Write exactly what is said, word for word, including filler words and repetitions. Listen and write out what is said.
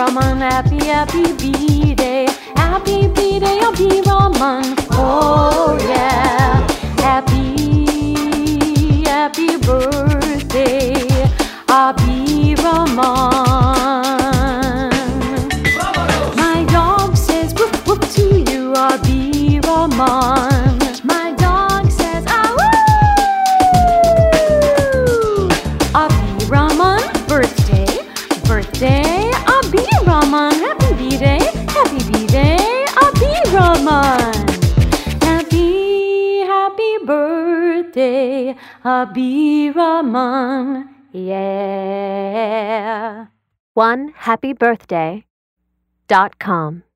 Rahman, happy, happy B-Day. Happy B-Day, Abhi Rahman. Oh yeah. Happy, happy birthday, Abhi Rahman. My dog says whoop whoop to you, Abhi Rahman. My dog says ah woo. Abhi Rahman, birthday, birthday, Abhi Rahman. Happy B-Day, happy B-Day, Abhi Rahman. Happy, happy birthday, Abhi Rahman. Yeah. one happy birthday dot com